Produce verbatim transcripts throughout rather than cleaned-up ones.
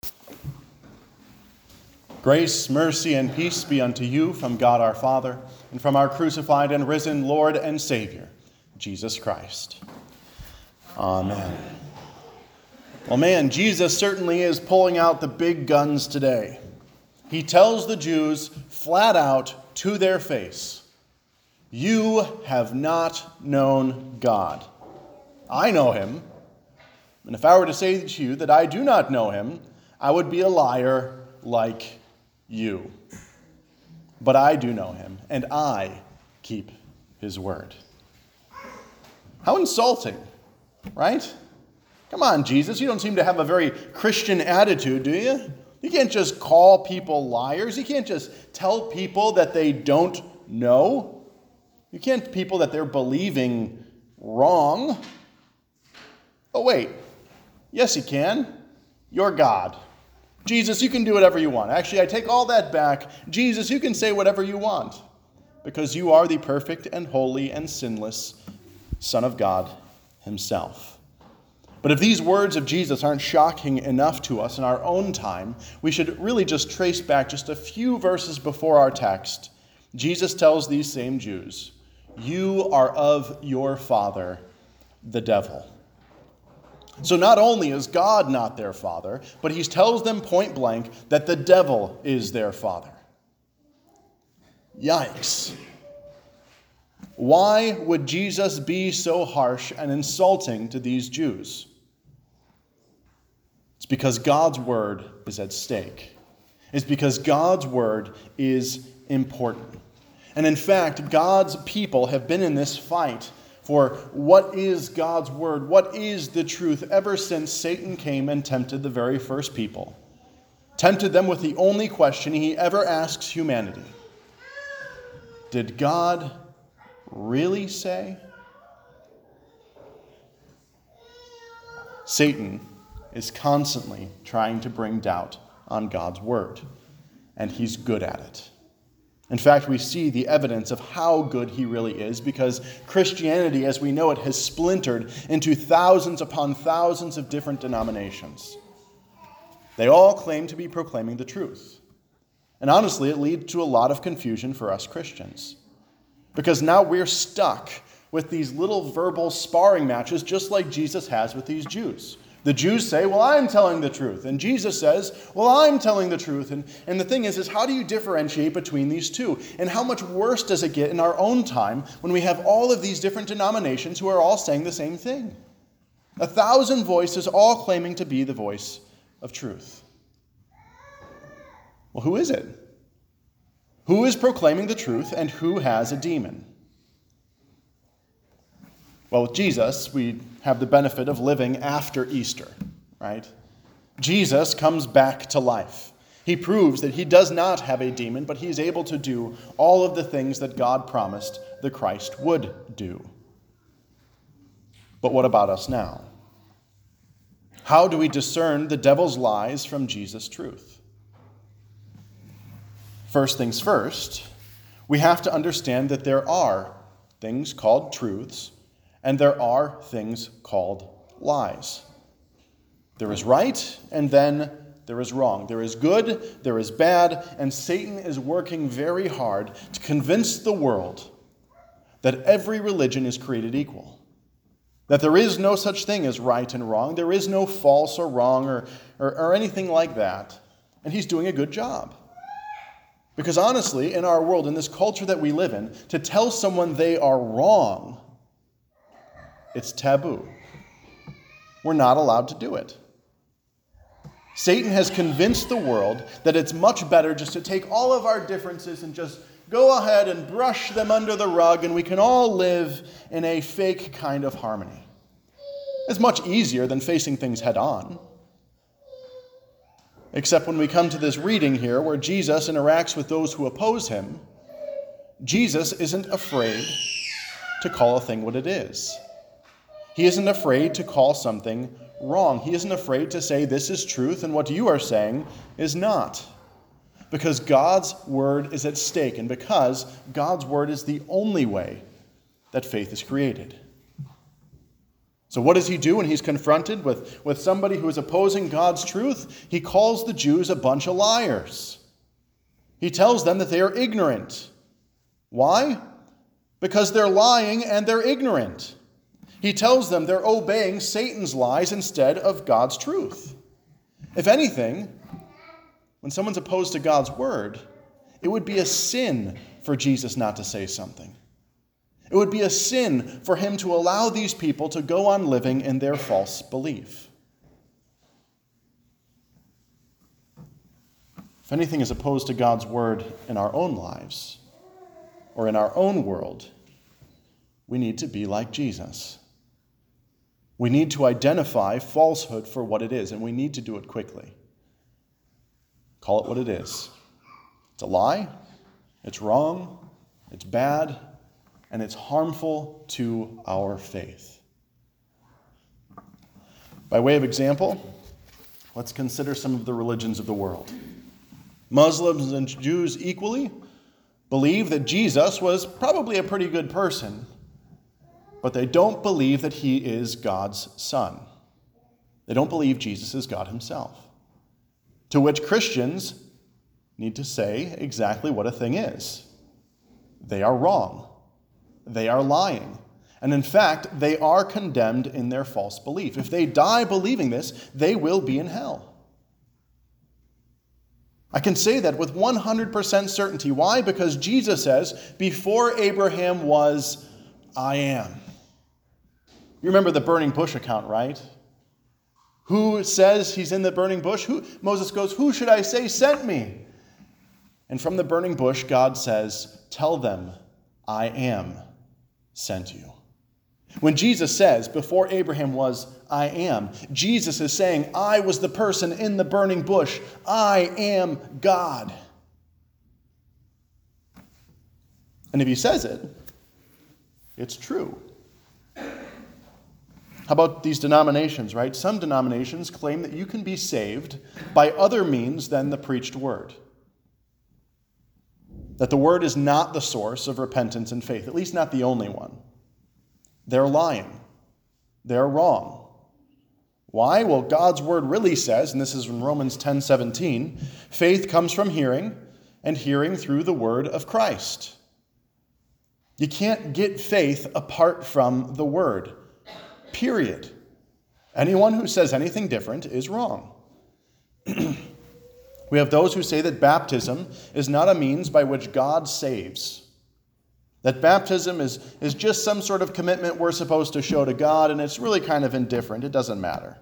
Grace, mercy, and peace be unto you from God our Father, and from our crucified and risen Lord and Savior, Jesus Christ. Amen. Well, man, Jesus certainly is pulling out the big guns today. He tells the Jews flat out to their face, "You have not known God. I know him. And if I were to say to you that I do not know him, I would be a liar like you. But I do know him, and I keep his word." How insulting, right? Come on, Jesus, you don't seem to have a very Christian attitude, do you? You can't just call people liars. You can't just tell people that they don't know. You can't tell people that they're believing wrong. Oh, wait. Yes, you can. You're God. Jesus, you can do whatever you want. Actually, I take all that back. Jesus, you can say whatever you want, because you are the perfect and holy and sinless Son of God himself. But if these words of Jesus aren't shocking enough to us in our own time, we should really just trace back just a few verses before our text. Jesus tells these same Jews, "You are of your father, the devil." So not only is God not their father, but he tells them point blank that the devil is their father. Yikes. Why would Jesus be so harsh and insulting to these Jews? It's because God's word is at stake. It's because God's word is important. And in fact, God's people have been in this fight for what is God's word, what is the truth, ever since Satan came and tempted the very first people. Tempted them with the only question he ever asks humanity. Did God really say? Satan is constantly trying to bring doubt on God's word, and he's good at it. In fact, we see the evidence of how good he really is because Christianity, as we know it, has splintered into thousands upon thousands of different denominations. They all claim to be proclaiming the truth. And honestly, it leads to a lot of confusion for us Christians. Because now we're stuck with these little verbal sparring matches just like Jesus has with these Jews. The Jews say, "Well, I'm telling the truth." And Jesus says, "Well, I'm telling the truth." And, and the thing is, is how do you differentiate between these two? And how much worse does it get in our own time when we have all of these different denominations who are all saying the same thing? A thousand voices all claiming to be the voice of truth. Well, who is it? Who is proclaiming the truth and who has a demon? Well, with Jesus, we have the benefit of living after Easter, right? Jesus comes back to life. He proves that he does not have a demon, but he's able to do all of the things that God promised the Christ would do. But what about us now? How do we discern the devil's lies from Jesus' truth? First things first, we have to understand that there are things called truths, and there are things called lies. There is right, and then there is wrong. There is good, there is bad, and Satan is working very hard to convince the world that every religion is created equal. That there is no such thing as right and wrong. There is no false or wrong or, or, or anything like that. And he's doing a good job. Because honestly, in our world, in this culture that we live in, to tell someone they are wrong, it's taboo. We're not allowed to do it. Satan has convinced the world that it's much better just to take all of our differences and just go ahead and brush them under the rug, and we can all live in a fake kind of harmony. It's much easier than facing things head on. Except when we come to this reading here where Jesus interacts with those who oppose him, Jesus isn't afraid to call a thing what it is. He isn't afraid to call something wrong. He isn't afraid to say this is truth and what you are saying is not. Because God's word is at stake, and because God's word is the only way that faith is created. So what does he do when he's confronted with, with somebody who is opposing God's truth? He calls the Jews a bunch of liars. He tells them that they are ignorant. Why? Because they're lying and they're ignorant. He tells them they're obeying Satan's lies instead of God's truth. If anything, when someone's opposed to God's word, it would be a sin for Jesus not to say something. It would be a sin for him to allow these people to go on living in their false belief. If anything is opposed to God's word in our own lives or in our own world, we need to be like Jesus. We need to identify falsehood for what it is, and we need to do it quickly. Call it what it is. It's a lie, it's wrong, it's bad, and it's harmful to our faith. By way of example, let's consider some of the religions of the world. Muslims and Jews equally believe that Jesus was probably a pretty good person, but they don't believe that he is God's son. They don't believe Jesus is God himself. To which Christians need to say exactly what a thing is. They are wrong. They are lying. And in fact, they are condemned in their false belief. If they die believing this, they will be in hell. I can say that with one hundred percent certainty. Why? Because Jesus says, before Abraham was, I am. You remember the burning bush account, right? Who says he's in the burning bush? Who, Moses goes, who should I say sent me? And from the burning bush, God says, tell them, I am sent you. When Jesus says, before Abraham was, I am, Jesus is saying, I was the person in the burning bush. I am God. And if he says it, it's true. How about these denominations, right? Some denominations claim that you can be saved by other means than the preached word. That the word is not the source of repentance and faith, at least not the only one. They're lying. They're wrong. Why? Well, God's word really says, and this is in Romans ten seventeen, faith comes from hearing, and hearing through the word of Christ. You can't get faith apart from the word. Period. Anyone who says anything different is wrong. We have those who say that baptism is not a means by which God saves. That baptism is, is just some sort of commitment we're supposed to show to God, and it's really kind of indifferent. It doesn't matter.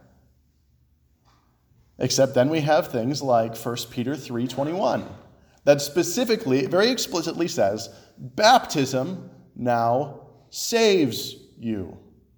Except then we have things like First Peter three twenty-one that specifically, very explicitly says, baptism now saves you.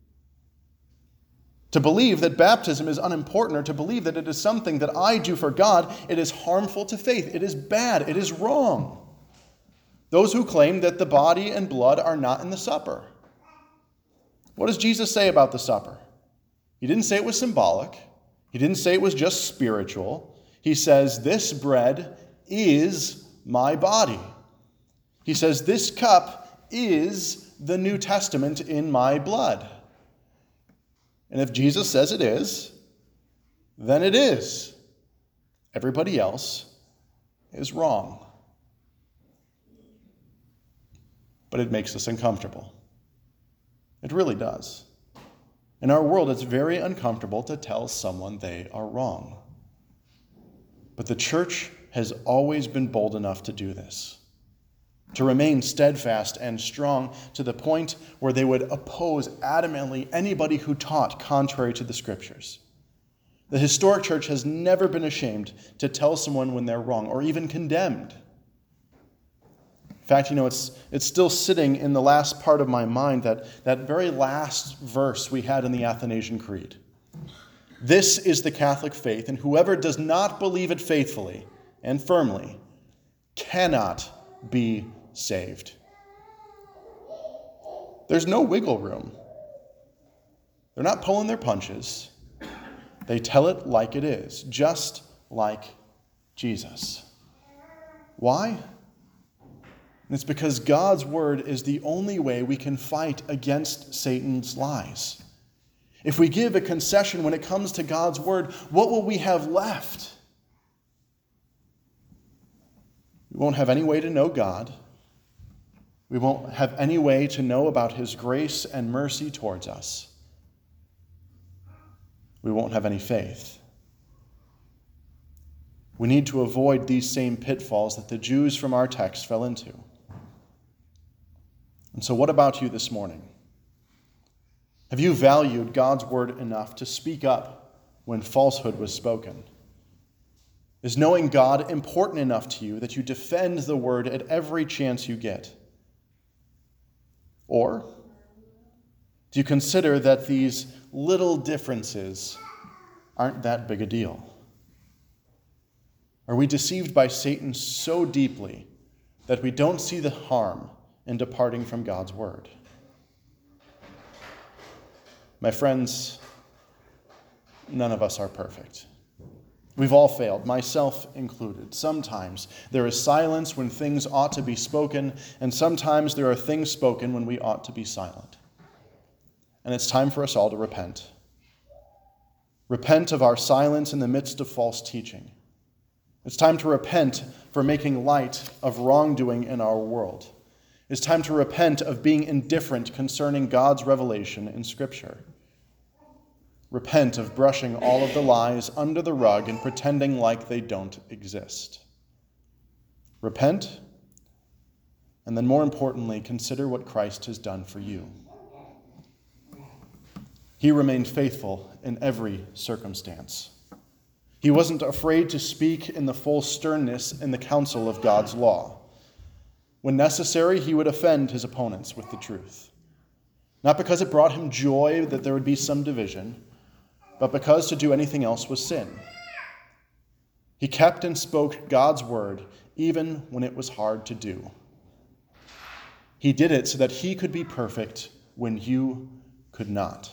To believe that baptism is unimportant, or to believe that it is something that I do for God, it is harmful to faith. It is bad. It is wrong. Those who claim that the body and blood are not in the supper. What does Jesus say about the supper? He didn't say it was symbolic. He didn't say it was just spiritual. He says, this bread is my body. He says, this cup is the New Testament in my blood. And if Jesus says it is, then it is. Everybody else is wrong. But it makes us uncomfortable. It really does. In our world, it's very uncomfortable to tell someone they are wrong. But the church has always been bold enough to do this, to remain steadfast and strong to the point where they would oppose adamantly anybody who taught contrary to the Scriptures. The historic church has never been ashamed to tell someone when they're wrong or even condemned. In fact, you know, it's it's still sitting in the last part of my mind, that, that very last verse we had in the Athanasian Creed. This is the Catholic faith, and whoever does not believe it faithfully and firmly cannot be saved. There's no wiggle room. They're not pulling their punches. They tell it like it is, just like Jesus. Why? And it's because God's word is the only way we can fight against Satan's lies. If we give a concession when it comes to God's word, what will we have left? We won't have any way to know God. We won't have any way to know about his grace and mercy towards us. We won't have any faith. We need to avoid these same pitfalls that the Jews from our text fell into. And so what about you this morning? Have you valued God's word enough to speak up when falsehood was spoken? Is knowing God important enough to you that you defend the word at every chance you get? Or do you consider that these little differences aren't that big a deal? Are we deceived by Satan so deeply that we don't see the harm in departing from God's word? My friends, none of us are perfect. We've all failed, myself included. Sometimes there is silence when things ought to be spoken, and sometimes there are things spoken when we ought to be silent. And it's time for us all to repent. Repent of our silence in the midst of false teaching. It's time to repent for making light of wrongdoing in our world. It's time to repent of being indifferent concerning God's revelation in Scripture. Repent of brushing all of the lies under the rug and pretending like they don't exist. Repent, and then more importantly, consider what Christ has done for you. He remained faithful in every circumstance. He wasn't afraid to speak in the full sternness in the counsel of God's law. When necessary, he would offend his opponents with the truth. Not because it brought him joy that there would be some division, but because to do anything else was sin. He kept and spoke God's word even when it was hard to do. He did it so that he could be perfect when you could not.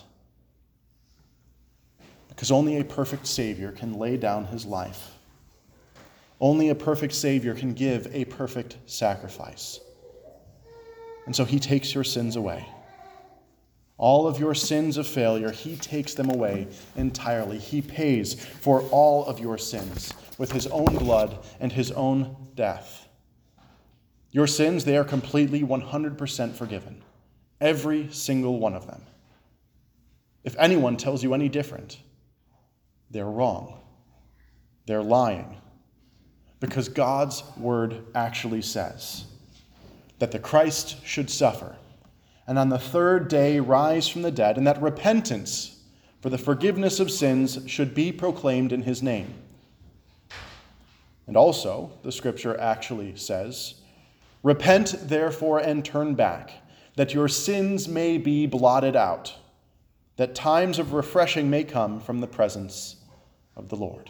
Because only a perfect Savior can lay down his life. Only a perfect Savior can give a perfect sacrifice. And so he takes your sins away. All of your sins of failure, he takes them away entirely. He pays for all of your sins with his own blood and his own death. Your sins, they are completely one hundred percent forgiven. Every single one of them. If anyone tells you any different, they're wrong. They're lying. Because God's word actually says that the Christ should suffer and on the third day rise from the dead, and that repentance for the forgiveness of sins should be proclaimed in his name. And also, the scripture actually says, repent therefore and turn back, that your sins may be blotted out, that times of refreshing may come from the presence of the Lord.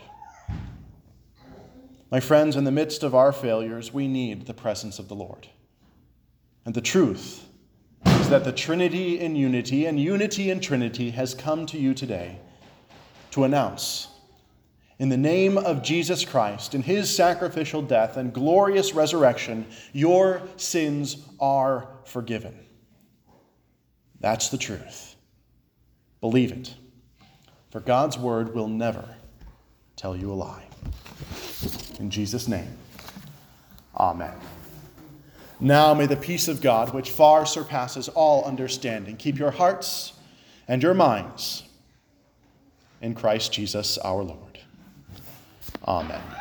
My friends, in the midst of our failures, we need the presence of the Lord. And the truth is that the Trinity in unity and unity in Trinity has come to you today to announce, in the name of Jesus Christ, in his sacrificial death and glorious resurrection, your sins are forgiven. That's the truth. Believe it. For God's word will never tell you a lie. In Jesus' name, amen. Now may the peace of God, which far surpasses all understanding, keep your hearts and your minds in Christ Jesus our Lord. Amen.